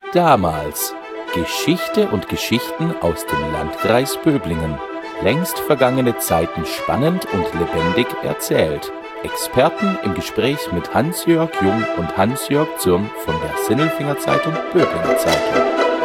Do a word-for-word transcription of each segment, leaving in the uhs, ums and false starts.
Damals. Geschichte und Geschichten aus dem Landkreis Böblingen. Längst vergangene Zeiten spannend und lebendig erzählt. Experten im Gespräch mit Hans-Jörg Jung und Hans-Jörg Zürn von der Sinnelfinger Zeitung Böblinger Zeitung.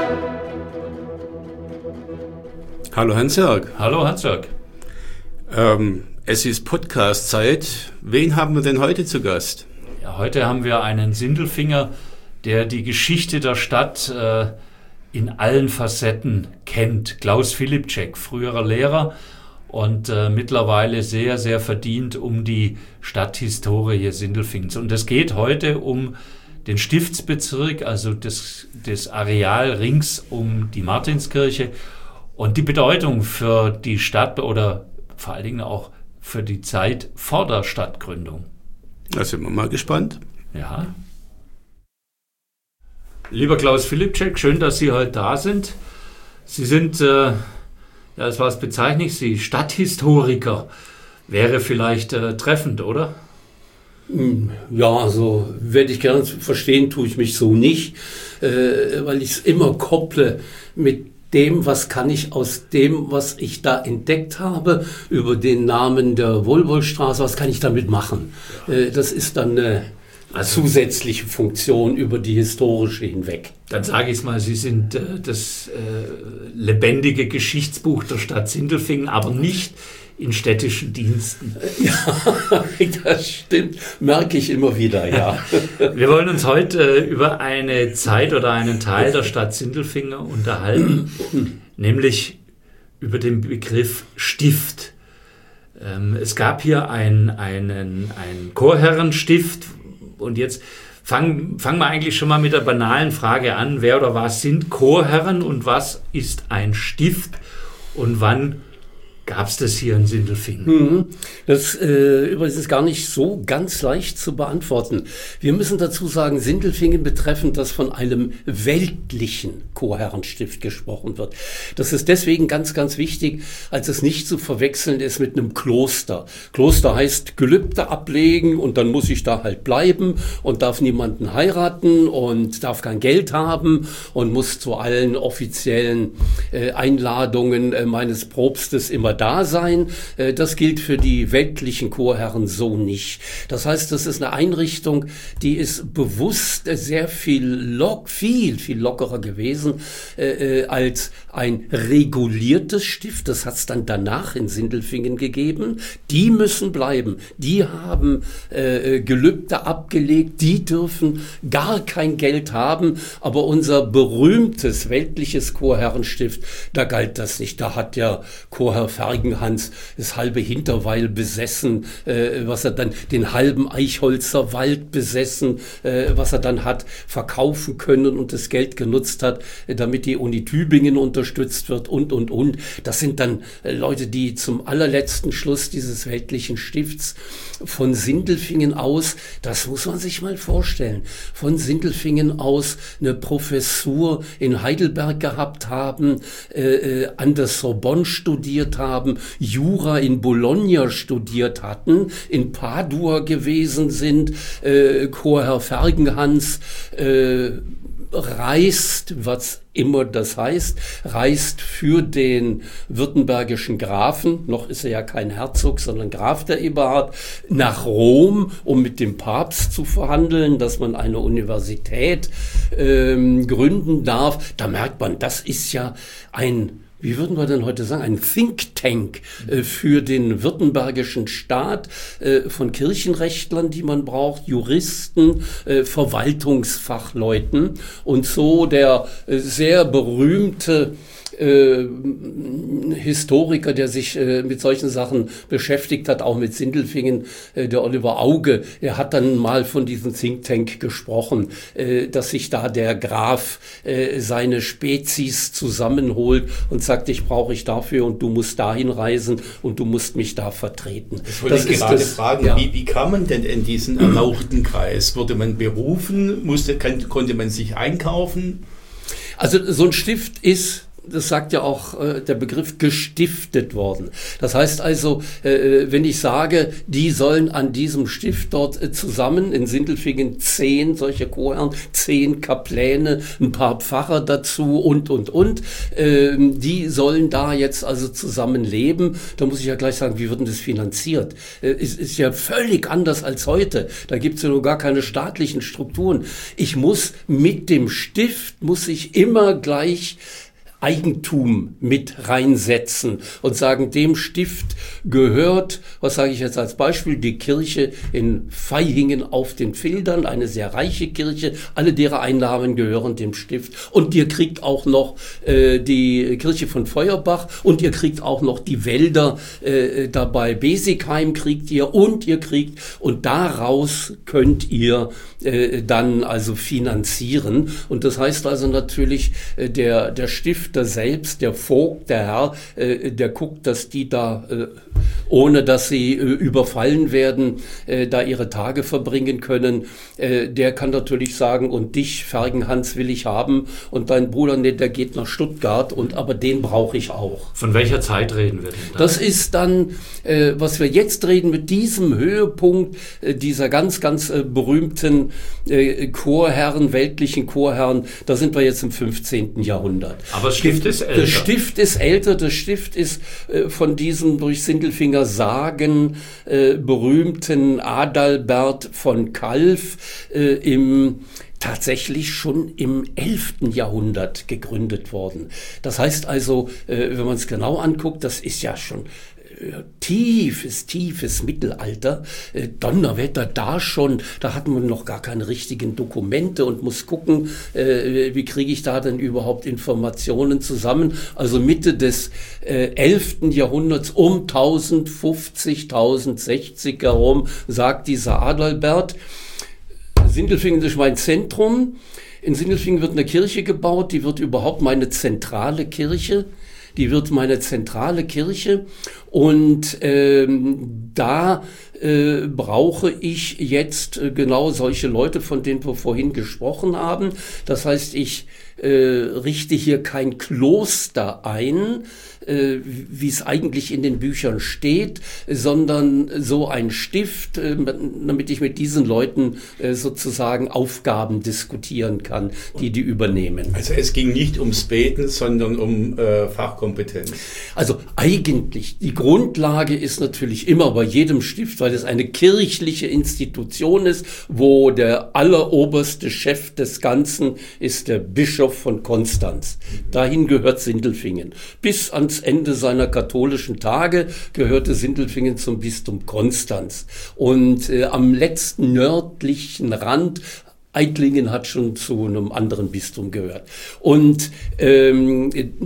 Hallo Hans-Jörg. Hallo Hans-Jörg. Ähm, es ist Podcast-Zeit. Wen haben wir denn heute zu Gast? Ja, heute haben wir einen Sindelfinger, der die Geschichte der Stadt äh, in allen Facetten kennt. Klaus Filipczek, früherer Lehrer und äh, mittlerweile sehr, sehr verdient um die Stadthistorie hier Sindelfingens. Und es geht heute um den Stiftsbezirk, also das, das Areal rings um die Martinskirche und die Bedeutung für die Stadt oder vor allen Dingen auch für die Zeit vor der Stadtgründung. Da sind wir mal gespannt. Ja. Lieber Klaus Filipczek, schön, dass Sie heute da sind. Sie sind, äh, ja, das war es bezeichnet, Sie Stadthistoriker. Wäre vielleicht äh, treffend, oder? Ja, also werde ich gerne verstehen, tue ich mich so nicht, äh, weil ich es immer kopple mit dem, was kann ich aus dem, was ich da entdeckt habe, über den Namen der Wohlwollstraße, was kann ich damit machen? Äh, das ist dann eine Also, zusätzliche Funktion über die historische hinweg. Dann sage ich es mal, Sie sind äh, das äh, lebendige Geschichtsbuch der Stadt Sindelfingen, aber nicht in städtischen Diensten. Ja, das stimmt, merke ich immer wieder, ja. Wir wollen uns heute äh, über eine Zeit oder einen Teil der Stadt Sindelfingen unterhalten, nämlich über den Begriff Stift. Ähm, es gab hier ein, einen, ein Chorherrenstift. Und jetzt fangen, fangen wir eigentlich schon mal mit der banalen Frage an, wer oder was sind Chorherren und was ist ein Stift und wann gab es das hier in Sindelfingen? Das äh, übrigens ist gar nicht so ganz leicht zu beantworten. Wir müssen dazu sagen, Sindelfingen betreffend, dass von einem weltlichen Chorherrenstift gesprochen wird. Das ist deswegen ganz, ganz wichtig, als es nicht zu verwechseln ist mit einem Kloster. Kloster heißt Gelübde ablegen und dann muss ich da halt bleiben und darf niemanden heiraten und darf kein Geld haben und muss zu allen offiziellen äh, Einladungen äh, meines Propstes immer da sein. Das gilt für die weltlichen Chorherren so nicht. Das heißt, das ist eine Einrichtung, die ist bewusst sehr viel, lock, viel, viel lockerer gewesen äh, als ein reguliertes Stift. Das hat es dann danach in Sindelfingen gegeben. Die müssen bleiben. Die haben äh, Gelübde abgelegt. Die dürfen gar kein Geld haben. Aber unser berühmtes weltliches Chorherrenstift, da galt das nicht. Da hat der Chorherr Fergenhans das halbe Hinterweil besessen, äh, was er dann, den halben Eichholzer Wald besessen, äh, was er dann hat verkaufen können und das Geld genutzt hat, äh, damit die Uni Tübingen unterstützt wird und, und, und. Das sind dann äh, Leute, die zum allerletzten Schluss dieses weltlichen Stifts von Sindelfingen aus, das muss man sich mal vorstellen, von Sindelfingen aus eine Professur in Heidelberg gehabt haben, äh, an der Sorbonne studiert haben, Jura in Bologna studiert hatten, in Padua gewesen sind, äh, Chorherr Fergenhans äh, reist, was immer das heißt, reist für den württembergischen Grafen, noch ist er ja kein Herzog, sondern Graf der Eberhard, nach Rom, um mit dem Papst zu verhandeln, dass man eine Universität ähm, gründen darf. Da merkt man, das ist ja ein, wie würden wir denn heute sagen, ein Think Tank äh, für den württembergischen Staat äh, von Kirchenrechtlern, die man braucht, Juristen, äh, Verwaltungsfachleuten. Und so der äh, sehr berühmte äh, Historiker, der sich äh, mit solchen Sachen beschäftigt hat, auch mit Sindelfingen, äh, der Oliver Auge, er hat dann mal von diesem Think Tank gesprochen, äh, dass sich da der Graf äh, seine Spezies zusammenholt und sagt, ich brauche ich dafür und du musst dahin reisen und du musst mich da vertreten. Das wollte das ich gerade das, fragen, ja. wie, wie kam man denn in diesen erlauchten Kreis? Wurde man berufen? Musste, kann, konnte man sich einkaufen? Also so ein Stift ist das sagt ja auch äh, der Begriff, gestiftet worden. Das heißt also, äh, wenn ich sage, die sollen an diesem Stift dort äh, zusammen, in Sindelfingen zehn solche Chorherren, zehn Kapläne, ein paar Pfarrer dazu und, und, und, äh, die sollen da jetzt also zusammen leben, da muss ich ja gleich sagen, wie wird denn das finanziert? Äh, es ist ja völlig anders als heute. Da gibt es ja noch gar keine staatlichen Strukturen. Ich muss mit dem Stift, muss ich immer gleich Eigentum mit reinsetzen und sagen, dem Stift gehört, was sage ich jetzt als Beispiel, die Kirche in Vaihingen auf den Fildern, eine sehr reiche Kirche, alle deren Einnahmen gehören dem Stift und ihr kriegt auch noch äh, die Kirche von Feuerbach und ihr kriegt auch noch die Wälder äh, dabei, Besigheim kriegt ihr und ihr kriegt und daraus könnt ihr äh, dann also finanzieren und das heißt also natürlich, äh, der, der Stift der selbst, der Vogt, der Herr, äh, der guckt, dass die da, äh, ohne dass sie äh, überfallen werden, äh, da ihre Tage verbringen können. Äh, der kann natürlich sagen, und dich, Fergenhans, will ich haben und dein Bruder, nee, der geht nach Stuttgart, und aber den brauche ich auch. Von welcher Zeit reden wir denn da? Das ist dann, äh, was wir jetzt reden, mit diesem Höhepunkt äh, dieser ganz, ganz äh, berühmten äh, Chorherren, weltlichen Chorherren, da sind wir jetzt im fünfzehnten Jahrhundert. Aber das Stift ist älter. Das Stift ist älter, das Stift ist äh, von diesem durch Sindelfinger Sagen äh, berühmten Adalbert von Kalf äh, im tatsächlich schon im elften Jahrhundert gegründet worden. Das heißt also, äh, wenn man es genau anguckt, das ist ja schon tiefes, tiefes Mittelalter, äh, Donnerwetter, da schon, da hat man noch gar keine richtigen Dokumente und muss gucken, äh, wie kriege ich da denn überhaupt Informationen zusammen. Also Mitte des äh, elften Jahrhunderts um tausendfünfzig, tausendsechzig herum, sagt dieser Adalbert, Sindelfingen ist mein Zentrum. In Sindelfingen wird eine Kirche gebaut, die wird überhaupt meine zentrale Kirche. Die wird meine zentrale Kirche und ähm, da äh, brauche ich jetzt äh, genau solche Leute, von denen wir vorhin gesprochen haben. Das heißt, ich äh, richte hier kein Kloster ein, äh, wie es eigentlich in den Büchern steht, sondern so ein Stift, äh, damit ich mit diesen Leuten äh, sozusagen Aufgaben diskutieren kann, die die übernehmen. Also es ging nicht ums Beten, sondern um äh, Fachkompetenz. Also eigentlich, die Grundlage ist natürlich immer bei jedem Stift, weil es eine kirchliche Institution ist, wo der alleroberste Chef des Ganzen ist der Bischof von Konstanz. Dahin gehört Sindelfingen. Bis ans Ende seiner katholischen Tage gehörte Sindelfingen zum Bistum Konstanz. Und äh, am letzten nördlichen Rand Eitlingen hat schon zu einem anderen Bistum gehört. Und ähm,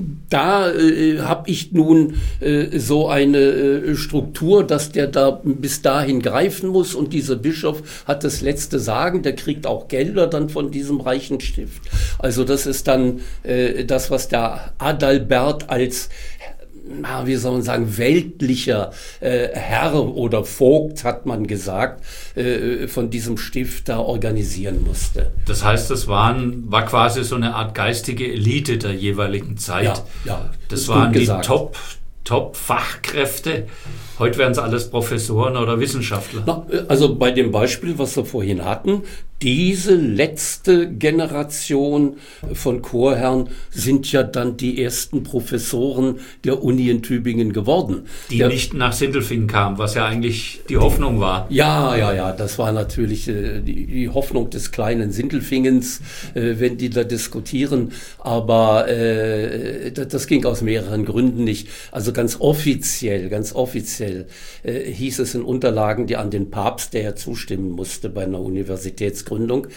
da äh, habe ich nun äh, so eine äh, Struktur, dass der da bis dahin greifen muss. Und dieser Bischof hat das letzte Sagen, der kriegt auch Gelder dann von diesem reichen Stift. Also das ist dann äh, das, was der Adalbert als, na, wie soll man sagen, weltlicher äh, Herr oder Vogt, hat man gesagt, äh, von diesem Stift da organisieren musste. Das heißt, das waren, war quasi so eine Art geistige Elite der jeweiligen Zeit. Ja, ja, das, das waren die gesagt. Top, Top-Fachkräfte. Heute wären es alles Professoren oder Wissenschaftler. Na, also bei dem Beispiel, was wir vorhin hatten, diese letzte Generation von Chorherren sind ja dann die ersten Professoren der Uni in Tübingen geworden. Die der, nicht nach Sindelfingen kamen, was ja eigentlich die Hoffnung war. Ja, ja, ja, das war natürlich äh, die, die Hoffnung des kleinen Sindelfingens, äh, wenn die da diskutieren. Aber äh, das, das ging aus mehreren Gründen nicht. Also ganz offiziell, ganz offiziell äh, hieß es in Unterlagen, die an den Papst, der ja zustimmen musste bei einer Universitätsgründung,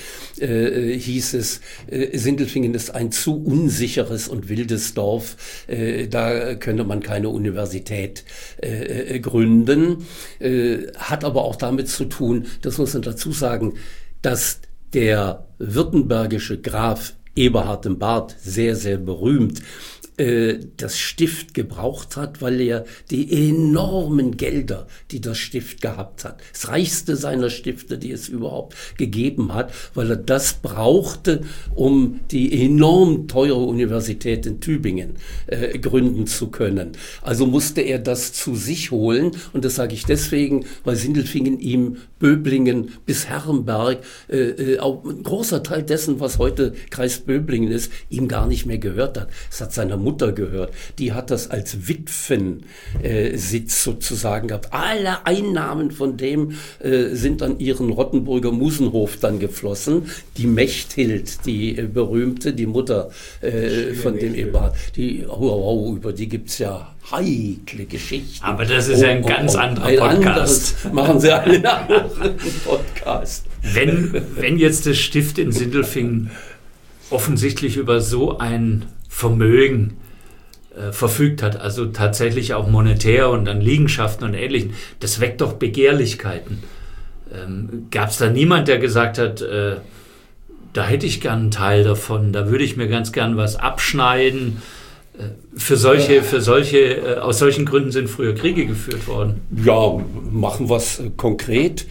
äh, hieß es, äh, Sindelfingen ist ein zu unsicheres und wildes Dorf, äh, da könne man keine Universität äh, gründen. Äh, hat aber auch damit zu tun, das muss man dazu sagen, dass der württembergische Graf Eberhard im Bart, sehr, sehr berühmt, das Stift gebraucht hat, weil er die enormen Gelder, die das Stift gehabt hat, das reichste seiner Stifte, die es überhaupt gegeben hat, weil er das brauchte, um die enorm teure Universität in Tübingen äh, gründen zu können. Also musste er das zu sich holen, und das sage ich deswegen, weil Sindelfingen ihm Böblingen bis Herrenberg, äh, auch ein großer Teil dessen, was heute Kreis Böblingen ist, ihm gar nicht mehr gehört hat. Es hat seiner Mutter gehört. Die hat das als Witwensitz äh, sozusagen gehabt. Alle Einnahmen von dem äh, sind an ihren Rottenburger Musenhof dann geflossen. Die Mechthild, die äh, berühmte, die Mutter äh, von dem Ehepaar, die, oh, oh, über die gibt's ja heikle Geschichten. Aber das ist oh, ja ein oh, ganz oh, anderer ein Podcast. Anderes machen sie alle nach einem Podcast. Wenn, wenn jetzt das Stift in Sindelfingen offensichtlich über so ein Vermögen äh, verfügt hat, also tatsächlich auch monetär und an Liegenschaften und Ähnlichem, das weckt doch Begehrlichkeiten. Ähm, gab es da niemand, der gesagt hat, äh, da hätte ich gern einen Teil davon, da würde ich mir ganz gern was abschneiden? Für solche, für solche, aus solchen Gründen sind früher Kriege geführt worden. Ja, machen wir es konkret.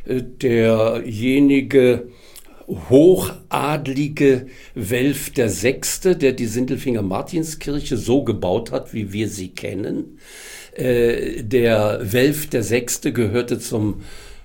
Derjenige hochadlige Welf der Sechste, der die Sindelfinger Martinskirche so gebaut hat, wie wir sie kennen. Der Welf der Sechste gehörte zum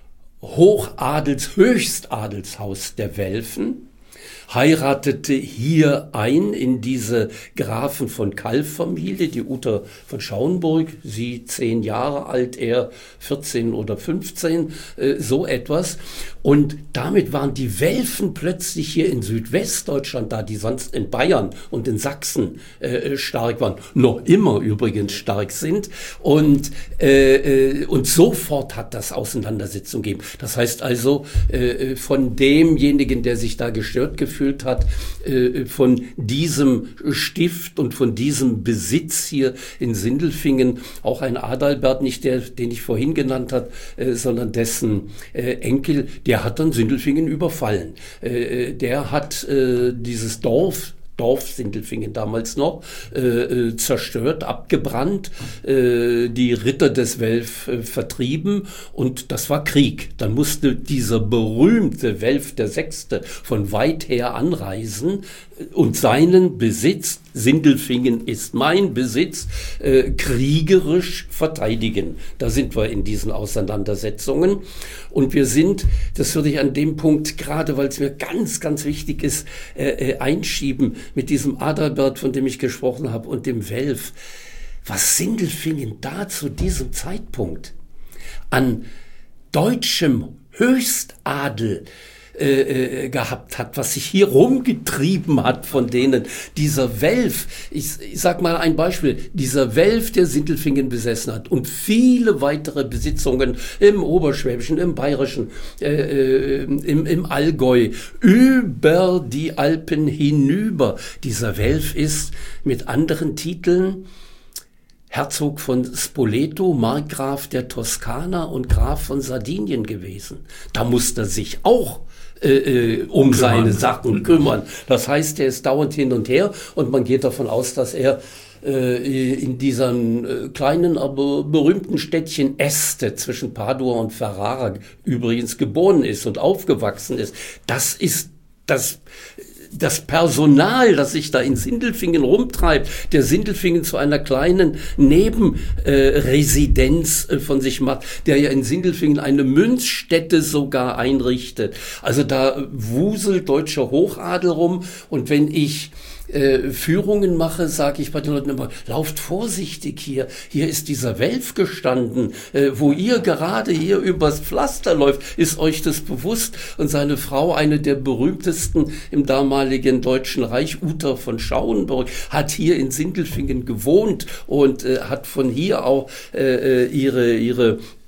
Hochadels, Höchstadelshaus der Welfen, heiratete hier ein in diese Grafen von Kalb-Familie, die Uta von Schauenburg, sie zehn Jahre alt, er vierzehn oder fünfzehn, äh, so etwas. Und damit waren die Welfen plötzlich hier in Südwestdeutschland, da die sonst in Bayern und in Sachsen äh, stark waren, noch immer übrigens stark sind. Und, äh, und sofort hat das Auseinandersetzung gegeben. Das heißt also, äh, von demjenigen, der sich da gestört gefühlt hat, äh, von diesem Stift und von diesem Besitz hier in Sindelfingen, auch ein Adalbert, nicht der, den ich vorhin genannt habe, äh, sondern dessen äh, Enkel, der hat dann Sindelfingen überfallen. Äh, der hat äh, dieses Dorf, Dorf Sindelfingen damals noch, äh, zerstört, abgebrannt, äh, die Ritter des Welf äh, vertrieben, und das war Krieg. Dann musste dieser berühmte Welf der Sechste von weit her anreisen und seinen Besitz, Sindelfingen ist mein Besitz, äh, kriegerisch verteidigen. Da sind wir in diesen Auseinandersetzungen. Und wir sind, das würde ich an dem Punkt, gerade weil es mir ganz, ganz wichtig ist, äh, äh, einschieben, mit diesem Adalbert, von dem ich gesprochen habe, und dem Welf. Was Sindelfingen da zu diesem Zeitpunkt an deutschem Höchstadel Äh, gehabt hat, was sich hier rumgetrieben hat von denen. Dieser Welf, ich, ich sag mal ein Beispiel, dieser Welf, der Sindelfingen besessen hat und viele weitere Besitzungen im Oberschwäbischen, im Bayerischen, äh, im, im Allgäu, über die Alpen hinüber. Dieser Welf ist mit anderen Titeln Herzog von Spoleto, Markgraf der Toskana und Graf von Sardinien gewesen. Da musste er sich auch äh, um seine Sachen kümmern. Das heißt, er ist dauernd hin und her, und man geht davon aus, dass er äh, in diesem äh, kleinen, aber berühmten Städtchen Este zwischen Padua und Ferrara übrigens geboren ist und aufgewachsen ist. Das ist das... Das Personal, das sich da in Sindelfingen rumtreibt, der Sindelfingen zu einer kleinen Nebenresidenz äh, äh, von sich macht, der ja in Sindelfingen eine Münzstätte sogar einrichtet. Also da wuselt deutscher Hochadel rum, und wenn ich Äh, Führungen mache, sage ich bei den Leuten immer, lauft vorsichtig hier. Hier ist dieser Welf gestanden, äh, wo ihr gerade hier übers Pflaster läuft. Ist euch das bewusst? Und seine Frau, eine der berühmtesten im damaligen Deutschen Reich, Uta von Schauenburg, hat hier in Sindelfingen gewohnt und äh, hat von hier auch äh, ihre, ihre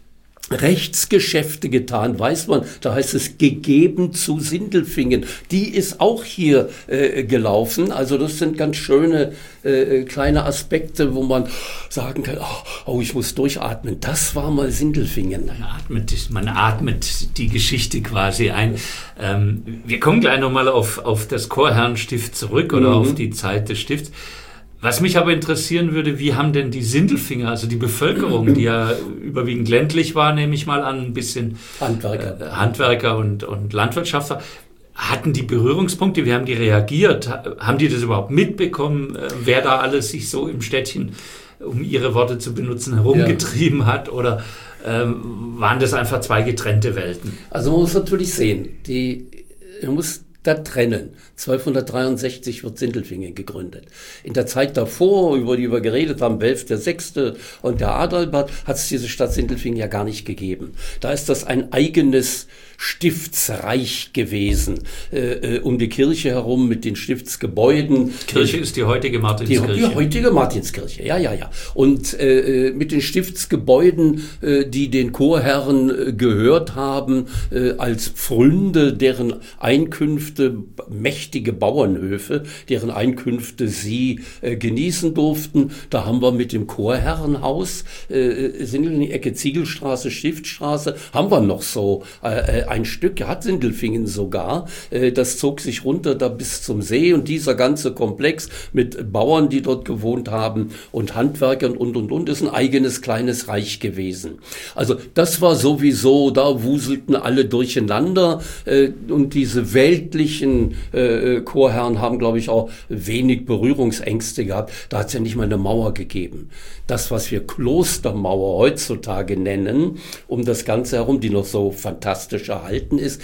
Rechtsgeschäfte getan, weiß man, da heißt es gegeben zu Sindelfingen. Die ist auch hier äh, gelaufen. Also das sind ganz schöne äh, kleine Aspekte, wo man sagen kann, oh, oh, ich muss durchatmen. Das war mal Sindelfingen. Man atmet, man atmet die Geschichte quasi ein. Ähm, wir kommen gleich nochmal auf, auf das Chorherrenstift zurück oder mhm. auf die Zeit des Stifts. Was mich aber interessieren würde, wie haben denn die Sindelfinger, also die Bevölkerung, die ja überwiegend ländlich war, nehme ich mal an, ein bisschen Handwerker, äh, Handwerker und, und Landwirtschaftler, hatten die Berührungspunkte, wie haben die reagiert? Haben die das überhaupt mitbekommen, äh, wer da alles sich so im Städtchen, um ihre Worte zu benutzen, herumgetrieben ja. hat? Oder ähm, waren das einfach zwei getrennte Welten? Also man muss natürlich sehen, die, man muss da trennen. zwölfhundertdreiundsechzig wird Sindelfingen gegründet. In der Zeit davor, über die wir geredet haben, Welf der Sechste und der Adalbert, hat es diese Stadt Sindelfingen ja gar nicht gegeben. Da ist das ein eigenes Stiftsreich gewesen, äh, um die Kirche herum mit den Stiftsgebäuden. Kirche ist die heutige Martinskirche. Die, die heutige Martinskirche, ja, ja, ja. Und äh, mit den Stiftsgebäuden, äh, die den Chorherren äh, gehört haben, äh, als Pfründe, deren Einkünfte, mächtige Bauernhöfe, deren Einkünfte sie äh, genießen durften. Da haben wir mit dem Chorherrenhaus, äh, sind in die Ecke Ziegelstraße, Stiftstraße, haben wir noch so äh, ein Stück, hat Sindelfingen sogar, äh, das zog sich runter da bis zum See und dieser ganze Komplex mit Bauern, die dort gewohnt haben und Handwerkern und und und ist ein eigenes kleines Reich gewesen. Also das war sowieso, da wuselten alle durcheinander äh, und diese weltlichen äh, Chorherren haben, glaube ich, auch wenig Berührungsängste gehabt. Da hat es ja nicht mal eine Mauer gegeben. Das, was wir Klostermauer heutzutage nennen, um das Ganze herum, die noch so fantastisch erhalten ist,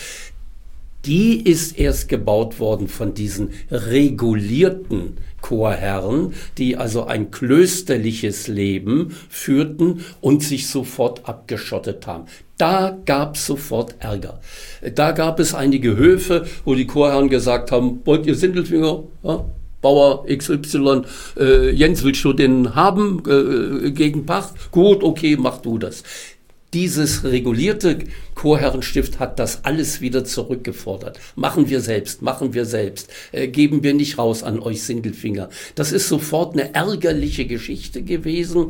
die ist erst gebaut worden von diesen regulierten Chorherren, die also ein klösterliches Leben führten und sich sofort abgeschottet haben. Da gab es sofort Ärger. Da gab es einige Höfe, wo die Chorherren gesagt haben, wollt ihr Sindelfinger? Ja? Bauer X Y, äh, Jens, willst du den haben äh, gegen Pacht? Gut, okay, mach du das. Dieses regulierte Chorherrenstift hat das alles wieder zurückgefordert. Machen wir selbst, machen wir selbst. Äh, geben wir nicht raus an euch Sindelfinger. Das ist sofort eine ärgerliche Geschichte gewesen.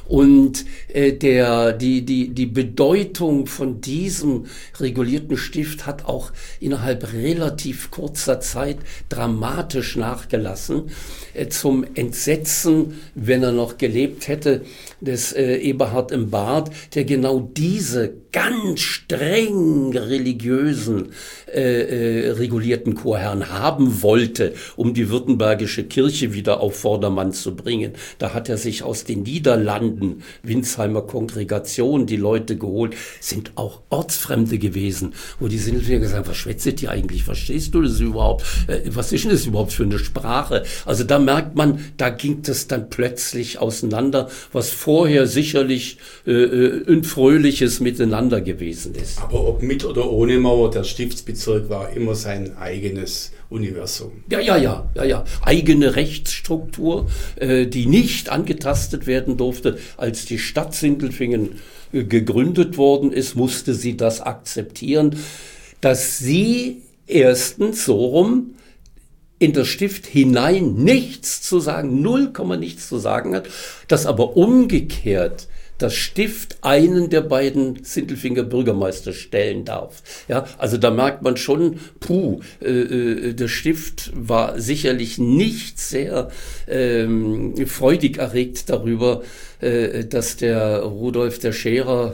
Und äh, der, die, die, die Bedeutung von diesem regulierten Stift hat auch innerhalb relativ kurzer Zeit dramatisch nachgelassen. Äh, zum Entsetzen, wenn er noch gelebt hätte, des äh, Eberhard im Bart, der genau diese ganz streng religiösen, äh, äh, regulierten Chorherren haben wollte, um die württembergische Kirche wieder auf Vordermann zu bringen. Da hat er sich aus den Niederlanden, Winsheimer Kongregation, die Leute geholt, sind auch Ortsfremde gewesen, wo die Sindelfinger gesagt haben, was schwätzet ihr eigentlich, verstehst du das überhaupt? Äh, was ist denn das überhaupt für eine Sprache? Also da merkt man, da ging das dann plötzlich auseinander, was vorher sicherlich äh, ein fröhliches Miteinander gewesen ist. Aber ob mit oder ohne Mauer, der Stiftsbezirk war immer sein eigenes Universum. Ja, ja, ja, ja, ja. Eigene Rechtsstruktur, äh, die nicht angetastet werden durfte. Als die Stadt Sindelfingen äh, gegründet worden ist, musste sie das akzeptieren, dass sie erstens so rum in das Stift hinein nichts zu sagen, null Komma nichts zu sagen hat, dass aber umgekehrt das Stift einen der beiden Sindelfinger Bürgermeister stellen darf. Ja, also da merkt man schon, puh, äh, der Stift war sicherlich nicht sehr ähm, freudig erregt darüber, äh, dass der Rudolf der Scherer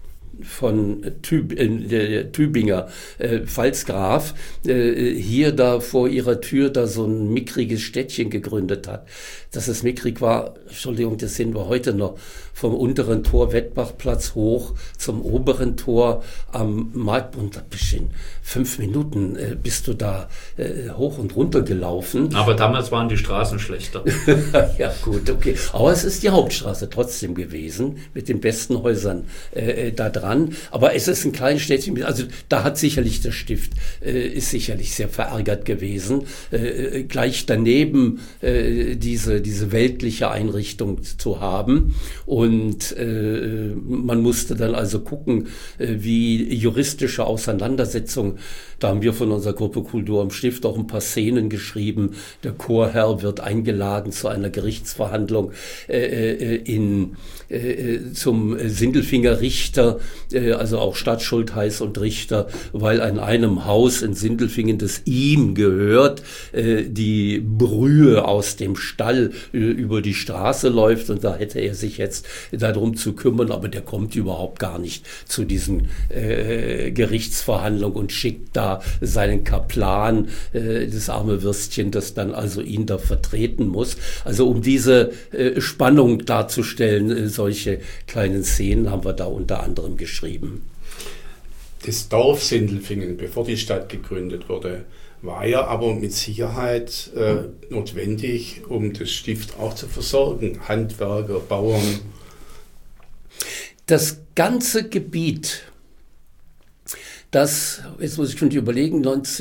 von Tüb, äh, der Tübinger äh, Pfalzgraf äh, hier da vor ihrer Tür da so ein mickriges Städtchen gegründet hat. Dass es mickrig war, Entschuldigung, das sehen wir heute noch, vom unteren Tor Wettbachplatz hoch zum oberen Tor am Marktbund, ein bisschen fünf Minuten äh, bist du da äh, hoch und runter gelaufen. Aber damals waren die Straßen schlechter. Ja gut, okay. Aber es ist die Hauptstraße trotzdem gewesen, mit den besten Häusern äh, da dran. dran. Aber es ist ein kleines Städtchen, also da hat sicherlich der Stift, äh, ist sicherlich sehr verärgert gewesen. Äh, gleich daneben äh, diese, diese weltliche Einrichtung zu haben. Und äh, man musste dann also gucken, äh, wie juristische Auseinandersetzungen. Da haben wir von unserer Gruppe Kultur am Stift auch ein paar Szenen geschrieben. Der Chorherr wird eingeladen zu einer Gerichtsverhandlung äh, in, äh, zum Sindelfinger Richter, äh, also auch Stadtschultheiß und Richter, weil an einem Haus in Sindelfingen, das ihm gehört, äh, die Brühe aus dem Stall äh, über die Straße läuft, und da hätte er sich jetzt darum zu kümmern, aber der kommt überhaupt gar nicht zu diesen äh, Gerichtsverhandlungen und schickt da seinen Kaplan, äh, das arme Würstchen, das dann also ihn da vertreten muss. Also um diese äh, Spannung darzustellen, äh, solche kleinen Szenen haben wir da unter anderem geschrieben. Das Dorf Sindelfingen, bevor die Stadt gegründet wurde, war ja aber mit Sicherheit äh, notwendig, um das Stift auch zu versorgen. Handwerker, Bauern. Das ganze Gebiet, das, jetzt muss ich schon überlegen,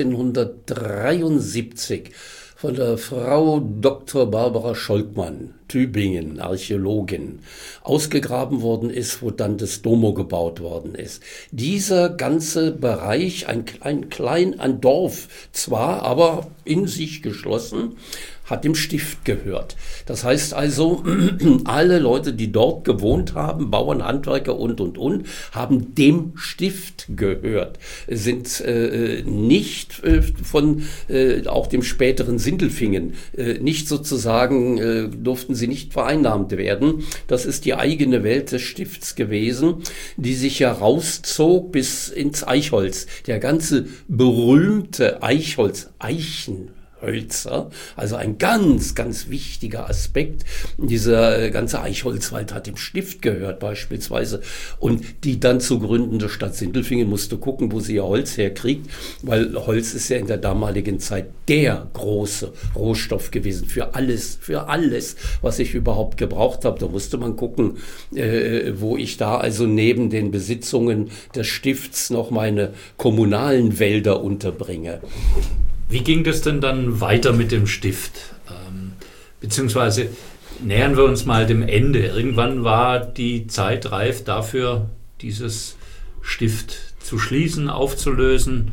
neunzehnhundertdreiundsiebzig von der Frau Doktor Barbara Scholkmann, Tübingen, Archäologin, ausgegraben worden ist, wo dann das Domo gebaut worden ist. Dieser ganze Bereich, ein klein, klein, ein Dorf zwar, aber in sich geschlossen, hat dem Stift gehört. Das heißt also, alle Leute, die dort gewohnt haben, Bauern, Handwerker und, und, und, haben dem Stift gehört, sind äh, nicht äh, von äh, auch dem späteren Sindelfingen, äh, nicht sozusagen, äh, durften sie nicht vereinnahmt werden. Das ist die eigene Welt des Stifts gewesen, die sich ja rauszog bis ins Eichholz. Der ganze berühmte Eichholz, Eichen, Hölzer, also ein ganz, ganz wichtiger Aspekt. Dieser ganze Eichholzwald hat dem Stift gehört beispielsweise, und die dann zu gründende Stadt Sindelfingen musste gucken, wo sie ihr Holz herkriegt, weil Holz ist ja in der damaligen Zeit der große Rohstoff gewesen für alles, für alles, was ich überhaupt gebraucht habe. Da musste man gucken, äh, wo ich da also neben den Besitzungen des Stifts noch meine kommunalen Wälder unterbringe. Wie ging das denn dann weiter mit dem Stift? Ähm, beziehungsweise nähern wir uns mal dem Ende. Irgendwann war die Zeit reif dafür, dieses Stift zu schließen, aufzulösen.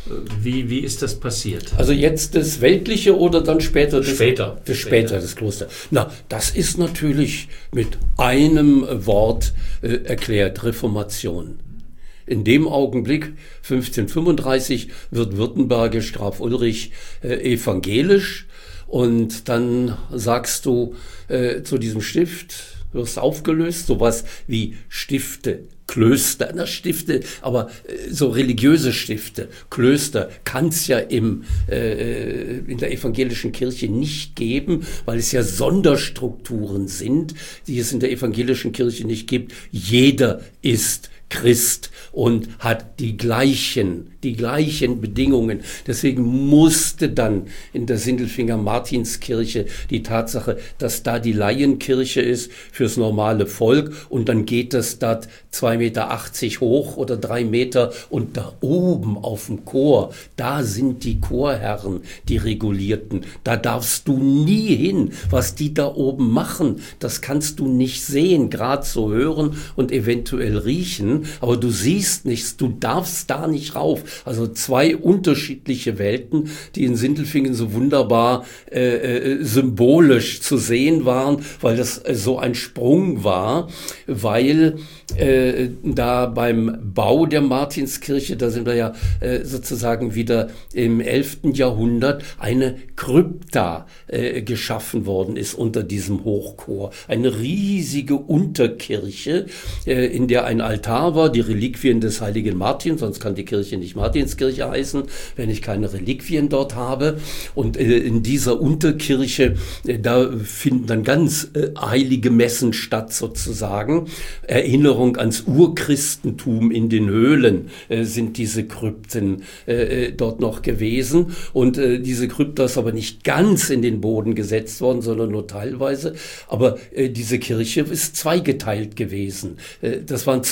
Wie, wie ist das passiert? Also jetzt das Weltliche oder dann später? Das, später. Das später, das Kloster. Na, das ist natürlich mit einem Wort äh, erklärt, Reformation. In dem Augenblick, fünfzehnhundertfünfunddreißig, wird Württembergisch, Graf Ulrich, äh, evangelisch, und dann sagst du äh, zu diesem Stift, wirst aufgelöst, sowas wie Stifte, Klöster, na Stifte, aber äh, so religiöse Stifte, Klöster kann es ja im, äh, in der evangelischen Kirche nicht geben, weil es ja Sonderstrukturen sind, die es in der evangelischen Kirche nicht gibt. Jeder ist Christ und hat die gleichen, die gleichen Bedingungen. Deswegen musste dann in der Sindelfinger Martinskirche die Tatsache, dass da die Laienkirche ist fürs normale Volk, und dann geht das dort zwei Meter achtzig hoch oder drei Meter, und da oben auf dem Chor, da sind die Chorherren, die Regulierten. Da darfst du nie hin. Was die da oben machen, das kannst du nicht sehen, gerade so hören und eventuell riechen. Aber du siehst nichts, du darfst da nicht rauf. Also zwei unterschiedliche Welten, die in Sindelfingen so wunderbar äh, äh, symbolisch zu sehen waren, weil das äh, so ein Sprung war, weil äh, da beim Bau der Martinskirche, da sind wir ja äh, sozusagen wieder im elften Jahrhundert, eine Krypta äh, geschaffen worden ist unter diesem Hochchor. Eine riesige Unterkirche, äh, in der ein Altar war, die Reliquien des heiligen Martin, sonst kann die Kirche nicht Martinskirche heißen, wenn ich keine Reliquien dort habe. Und äh, in dieser Unterkirche, äh, da finden dann ganz äh, heilige Messen statt sozusagen. Erinnerung ans Urchristentum in den Höhlen äh, sind diese Krypten äh, dort noch gewesen. Und äh, diese Krypta ist aber nicht ganz in den Boden gesetzt worden, sondern nur teilweise. Aber äh, diese Kirche ist zweigeteilt gewesen. Äh, das waren zwei Kirchen,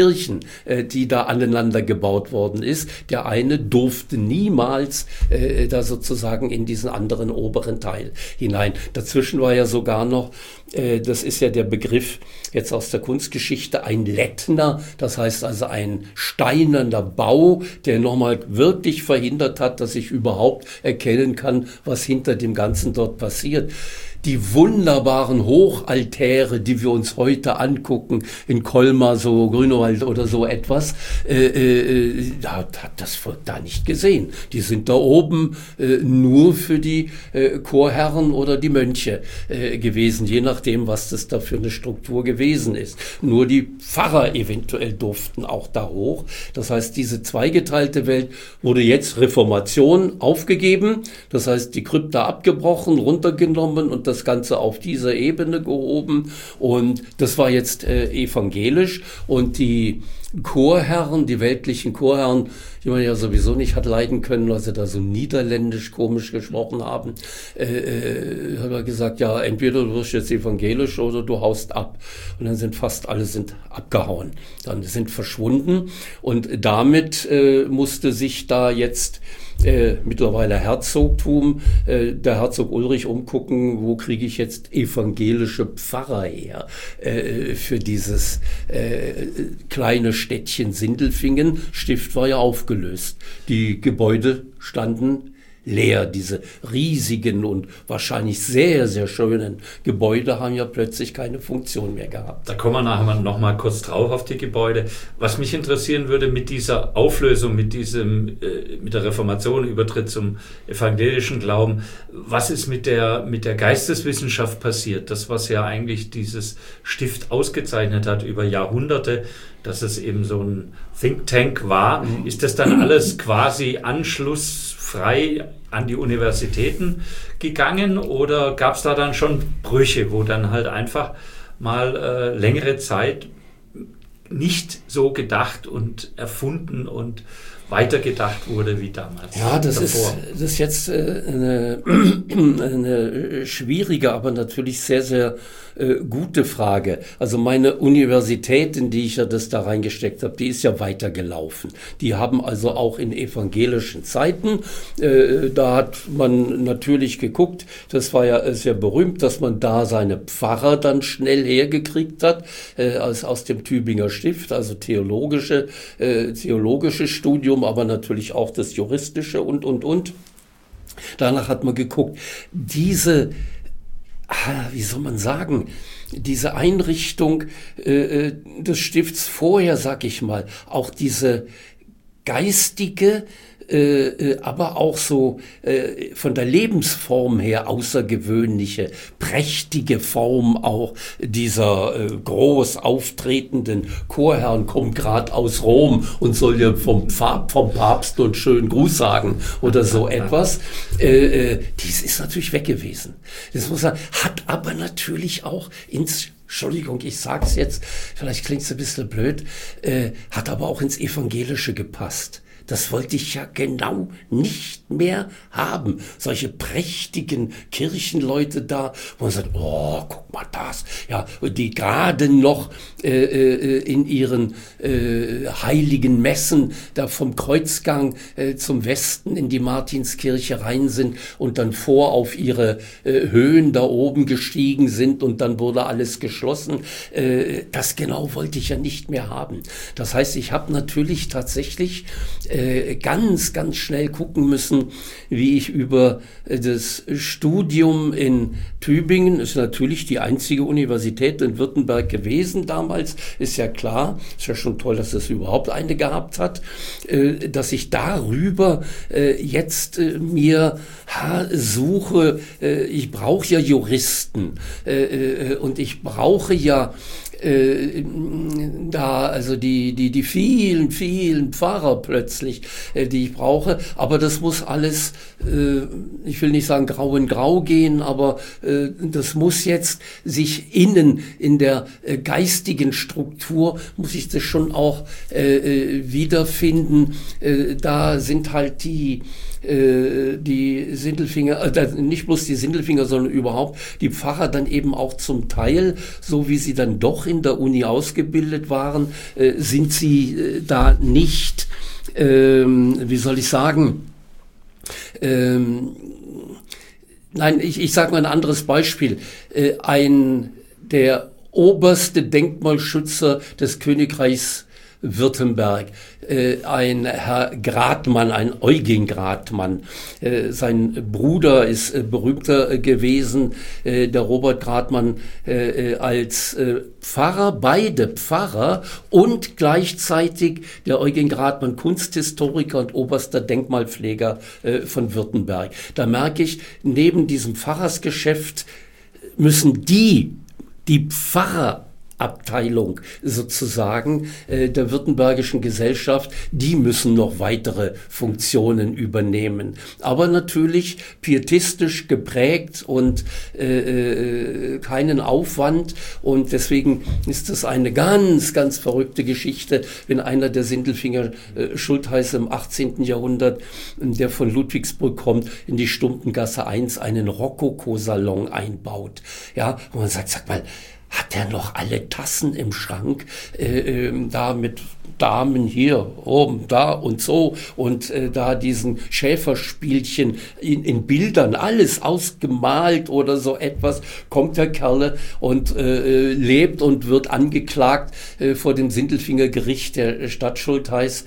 Kirchen, äh, die da aneinander gebaut worden ist. Der eine durfte niemals äh, da sozusagen in diesen anderen oberen Teil hinein. Dazwischen war ja sogar noch, äh, das ist ja der Begriff jetzt aus der Kunstgeschichte, ein Lettner, das heißt also ein steinerner Bau, der nochmal wirklich verhindert hat, dass ich überhaupt erkennen kann, was hinter dem Ganzen dort passiert. Die wunderbaren Hochaltäre, die wir uns heute angucken, in Colmar, so Grünewald oder so etwas, äh, äh, hat, hat das Volk da nicht gesehen. Die sind da oben äh, nur für die äh, Chorherren oder die Mönche äh, gewesen, je nachdem, was das da für eine Struktur gewesen ist. Nur die Pfarrer eventuell durften auch da hoch. Das heißt, diese zweigeteilte Welt wurde jetzt Reformation aufgegeben. Das heißt, die Krypta abgebrochen, runtergenommen und das das Ganze auf dieser Ebene gehoben und das war jetzt äh, evangelisch und die Chorherren, die weltlichen Chorherren, die man ja sowieso nicht hat leiden können, weil sie da so niederländisch komisch gesprochen haben, äh, äh, hat er gesagt, ja, entweder du wirst jetzt evangelisch oder du haust ab. Und dann sind fast alle sind abgehauen, dann sind verschwunden und damit äh, musste sich da jetzt Äh, mittlerweile Herzogtum, äh, der Herzog Ulrich umgucken, wo kriege ich jetzt evangelische Pfarrer her äh, für dieses äh, kleine Städtchen Sindelfingen. Stift war ja aufgelöst. Die Gebäude standen leer. Diese riesigen und wahrscheinlich sehr, sehr schönen Gebäude haben ja plötzlich keine Funktion mehr gehabt. Da kommen wir nachher noch mal kurz drauf auf die Gebäude. Was mich interessieren würde mit dieser Auflösung, mit diesem, äh, mit der Reformation, Übertritt zum evangelischen Glauben, was ist mit der, mit der Geisteswissenschaft passiert? Das, was ja eigentlich dieses Stift ausgezeichnet hat über Jahrhunderte, dass es eben so ein Think Tank war. Ist das dann alles quasi anschlussfrei an die Universitäten gegangen oder gab es da dann schon Brüche, wo dann halt einfach mal äh, längere Zeit nicht so gedacht und erfunden und weitergedacht wurde wie damals? Ja, das ist, das ist jetzt äh, eine, eine schwierige, aber natürlich sehr, sehr äh, gute Frage. Also meine Universität, in die ich ja das da reingesteckt habe, die ist ja weitergelaufen. Die haben also auch in evangelischen Zeiten, äh, da hat man natürlich geguckt, das war ja sehr berühmt, dass man da seine Pfarrer dann schnell hergekriegt hat, äh, aus, aus dem Tübinger Stift, also theologische, äh, theologisches Studium, aber natürlich auch das juristische und, und, und. Danach hat man geguckt, diese, wie soll man sagen, diese Einrichtung äh, des Stifts vorher, sag ich mal, auch diese geistige, Äh, aber auch so äh, von der Lebensform her außergewöhnliche, prächtige Form auch dieser äh, groß auftretenden Chorherren, kommt gerade aus Rom und soll ja vom, Pfad, vom Papst und schönen Gruß sagen oder so etwas. Äh, äh, dies ist natürlich weg gewesen. Das muss man, hat aber natürlich auch ins Entschuldigung, ich sag's jetzt, vielleicht klingt's ein bisschen blöd, äh, hat aber auch ins Evangelische gepasst. Das wollte ich ja genau nicht mehr haben. Solche prächtigen Kirchenleute da, wo man sagt, oh, guck mal das. Ja, die gerade noch äh, äh, in ihren äh, heiligen Messen da vom Kreuzgang äh, zum Westen in die Martinskirche rein sind und dann vor auf ihre äh, Höhen da oben gestiegen sind und dann wurde alles geschlossen. Äh, das genau wollte ich ja nicht mehr haben. Das heißt, ich habe natürlich tatsächlich ganz, ganz schnell gucken müssen, wie ich über das Studium in Tübingen, ist natürlich die einzige Universität in Württemberg gewesen damals, ist ja klar, ist ja schon toll, dass es überhaupt eine gehabt hat, dass ich darüber jetzt mir suche, ich brauche ja Juristen und ich brauche ja Äh, da also die die die vielen vielen Pfarrer plötzlich zusätzlich, äh, die ich brauche. Aber das muss alles, äh, ich will nicht sagen grau in grau gehen, aber äh, das muss jetzt sich innen in der äh, geistigen Struktur, muss ich das schon auch äh, wiederfinden. Äh, da sind halt die die Sindelfinger, äh, nicht bloß die Sindelfinger, sondern überhaupt die Pfarrer dann eben auch zum Teil, so wie sie dann doch in der Uni ausgebildet waren, äh, sind sie äh, da nicht, ähm, wie soll ich sagen, ähm, nein, ich, ich sage mal ein anderes Beispiel. Äh, ein, der oberste Denkmalschützer des Königreichs Württemberg, äh, ein Herr Gradmann, ein Eugen Gradmann. Äh, sein Bruder ist äh, berühmter äh, gewesen, äh, der Robert Gradmann, äh, äh, als äh, Pfarrer, beide Pfarrer und gleichzeitig der Eugen Gradmann Kunsthistoriker und oberster Denkmalpfleger äh, von Württemberg. Da merke ich, neben diesem Pfarrersgeschäft müssen die, die Pfarrer Abteilung sozusagen äh, der württembergischen Gesellschaft, die müssen noch weitere Funktionen übernehmen. Aber natürlich pietistisch geprägt und äh, keinen Aufwand. Und deswegen ist das eine ganz, ganz verrückte Geschichte, wenn einer der Sindelfinger äh, Schultheiß im achtzehnten Jahrhundert, der von Ludwigsburg kommt, in die Stumpengasse eins einen Rokoko-Salon einbaut. Ja, wo man sagt, sag mal, hat er noch alle Tassen im Schrank, äh, äh, da mit Damen hier, oben, da und so und äh, da diesen Schäferspielchen in, in Bildern, alles ausgemalt oder so etwas, kommt der Kerle und äh, lebt und wird angeklagt äh, vor dem Sindelfinger Gericht der Stadt Schultheiß,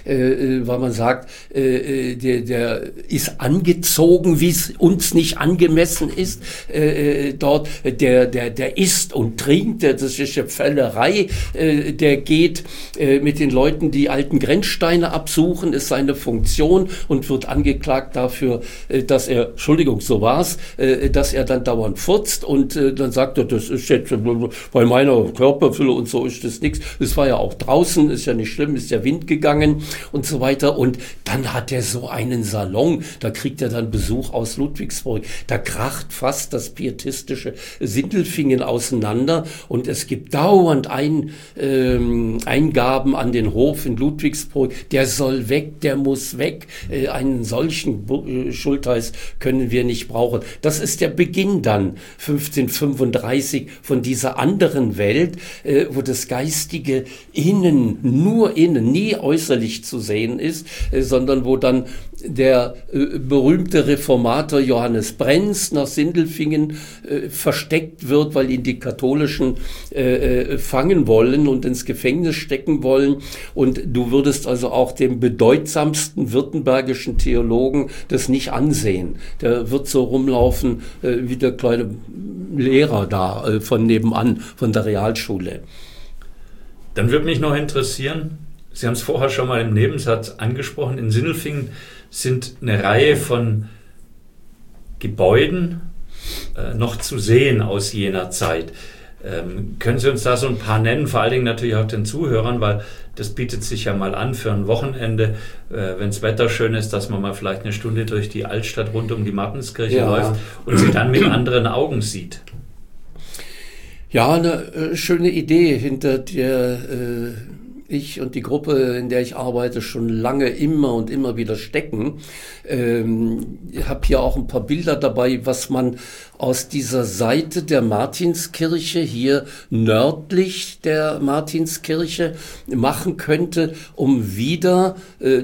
äh, weil man sagt, äh, der, der ist angezogen, wie es uns nicht angemessen ist, äh, dort, der, der, der isst und trinkt, das ist eine Völlerei, äh, der geht äh, mit den Leuten, die alten Grenzsteine absuchen, ist seine Funktion und wird angeklagt dafür, dass er, Entschuldigung, so war's, dass er dann dauernd furzt und dann sagt er, das ist jetzt bei meiner Körperfülle und so ist das nichts. Es war ja auch draußen, ist ja nicht schlimm, ist ja Wind gegangen und so weiter. Und dann hat er so einen Salon, da kriegt er dann Besuch aus Ludwigsburg. Da kracht fast das pietistische Sindelfingen auseinander und es gibt dauernd ein, ähm, Eingaben an den Hof in Ludwigsburg, der soll weg, der muss weg, äh, einen solchen Bu- Schultheiß können wir nicht brauchen. Das ist der Beginn dann fünfzehnhundertfünfunddreißig von dieser anderen Welt, äh, wo das Geistige innen, nur innen, nie äußerlich zu sehen ist, äh, sondern wo dann der äh, berühmte Reformator Johannes Brenz nach Sindelfingen äh, versteckt wird, weil ihn die Katholischen äh, äh, fangen wollen und ins Gefängnis stecken wollen. Und du würdest also auch dem bedeutsamsten württembergischen Theologen das nicht ansehen. Der wird so rumlaufen äh, wie der kleine Lehrer da äh, von nebenan, von der Realschule. Dann würde mich noch interessieren, Sie haben es vorher schon mal im Nebensatz angesprochen, in Sindelfingen sind eine Reihe von Gebäuden äh, noch zu sehen aus jener Zeit. Ähm, können Sie uns da so ein paar nennen, vor allen Dingen natürlich auch den Zuhörern, weil das bietet sich ja mal an für ein Wochenende, äh, wenn das Wetter schön ist, dass man mal vielleicht eine Stunde durch die Altstadt rund um die Martinskirche ja. läuft und sie dann mit anderen Augen sieht. Ja, eine äh, schöne Idee, hinter der äh, ich und die Gruppe, in der ich arbeite, schon lange immer und immer wieder stecken. Ähm, ich habe hier auch ein paar Bilder dabei, was man aus dieser Seite der Martinskirche hier nördlich der Martinskirche machen könnte, um wieder, äh,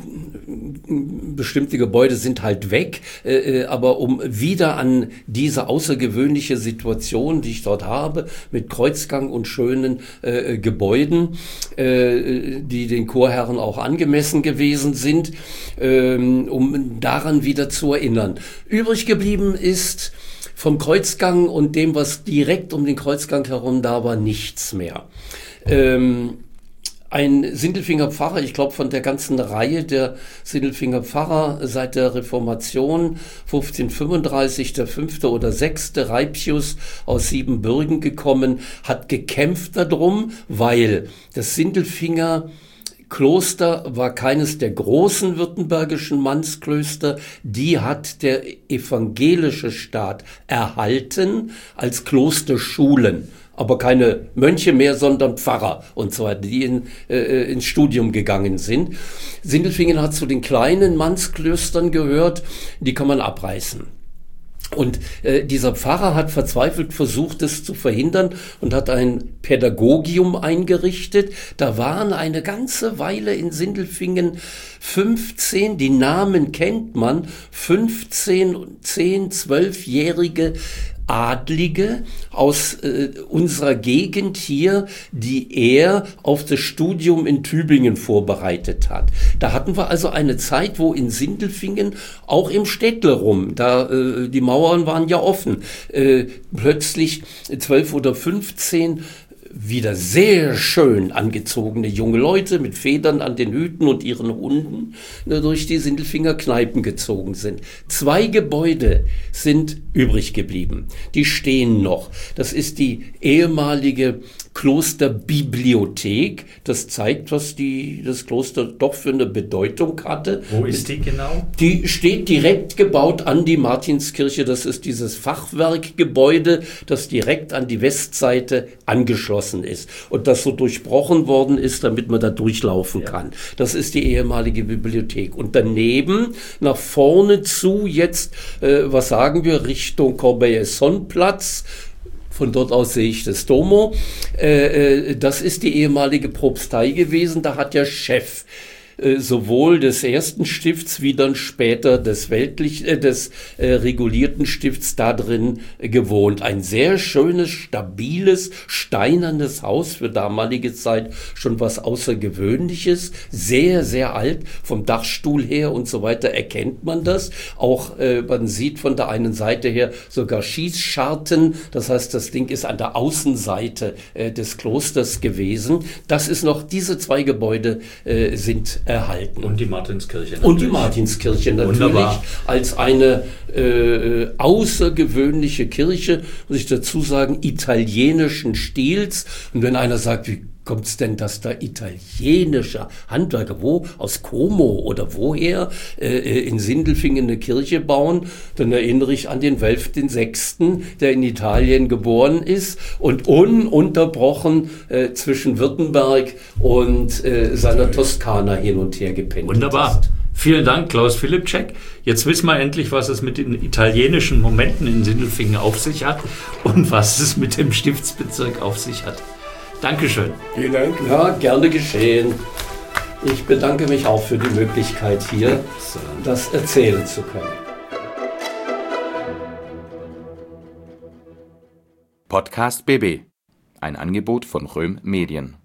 bestimmte Gebäude sind halt weg, äh, aber um wieder an diese außergewöhnliche Situation, die ich dort habe, mit Kreuzgang und schönen äh, Gebäuden, äh, die den Chorherren auch angemessen gewesen sind, äh, um daran wieder zu erinnern. Übrig geblieben ist vom Kreuzgang und dem, was direkt um den Kreuzgang herum da war, nichts mehr. Ähm, ein Sindelfinger Pfarrer, ich glaube von der ganzen Reihe der Sindelfinger Pfarrer seit der Reformation fünfzehnhundertfünfunddreißig, der fünfte oder sechste Reipius aus Siebenbürgen gekommen, hat gekämpft darum, weil das Sindelfinger Kloster war keines der großen württembergischen Mannsklöster. Die hat der evangelische Staat erhalten als Klosterschulen. Aber keine Mönche mehr, sondern Pfarrer und so weiter, die in, äh, ins Studium gegangen sind. Sindelfingen hat zu den kleinen Mannsklöstern gehört, die kann man abreißen. Und äh, dieser Pfarrer hat verzweifelt versucht, es zu verhindern und hat ein Pädagogium eingerichtet. Da waren eine ganze Weile in Sindelfingen fünfzehn, die Namen kennt man, fünfzehn, zehn, zwölfjährige Adlige aus äh, unserer Gegend hier, die er auf das Studium in Tübingen vorbereitet hat. Da hatten wir also eine Zeit, wo in Sindelfingen, auch im Städtle rum, da äh, die Mauern waren ja offen, äh, plötzlich zwölf oder fünfzehn wieder sehr schön angezogene junge Leute mit Federn an den Hüten und ihren Hunden ne, durch die Sindelfinger Kneipen gezogen sind. Zwei Gebäude sind übrig geblieben. Die stehen noch. Das ist die ehemalige Klosterbibliothek. Das zeigt, was die, das Kloster doch für eine Bedeutung hatte. Wo ist die genau? Die steht direkt gebaut an die Martinskirche. Das ist dieses Fachwerkgebäude, das direkt an die Westseite angeschlossen ist und das so durchbrochen worden ist, damit man da durchlaufen ja. kann. Das ist die ehemalige Bibliothek. Und daneben, nach vorne zu, jetzt, äh, was sagen wir, Richtung Corbeil-Essonne-Platz, von dort aus sehe ich das Domo. Äh, äh, das ist die ehemalige Propstei gewesen. Da hat der Chef äh, sowohl des ersten Stifts wie dann später des weltlich, äh, des äh, regulierten Stifts da drin äh, gewohnt. Ein sehr schönes, stabiles, steinernes Haus für damalige Zeit, schon was Außergewöhnliches, sehr, sehr alt, vom Dachstuhl her und so weiter erkennt man das. Auch äh, man sieht von der einen Seite her sogar Schießscharten, das heißt, das Ding ist an der Außenseite äh, des Klosters gewesen. Das ist noch, diese zwei Gebäude äh, sind erhalten. Und die Martinskirche natürlich. Und die Martinskirche natürlich. Wunderbar. Als eine äh, außergewöhnliche Kirche, muss ich dazu sagen, italienischen Stils. Und wenn einer sagt, wie kommt es denn, dass da italienische Handwerker, wo, aus Como oder woher, äh, in Sindelfingen eine Kirche bauen, dann erinnere ich an den Welf den Sechsten, der in Italien geboren ist und ununterbrochen äh, zwischen Württemberg und äh, seiner Toskana hin und her gependelt Wunderbar. ist. Vielen Dank, Klaus Filipczek. Jetzt wissen wir endlich, was es mit den italienischen Momenten in Sindelfingen auf sich hat und was es mit dem Stiftsbezirk auf sich hat. Dankeschön. Vielen Dank. Ja, gerne geschehen. Ich bedanke mich auch für die Möglichkeit hier, das erzählen zu können. Podcast B B. Ein Angebot von Röhm Medien.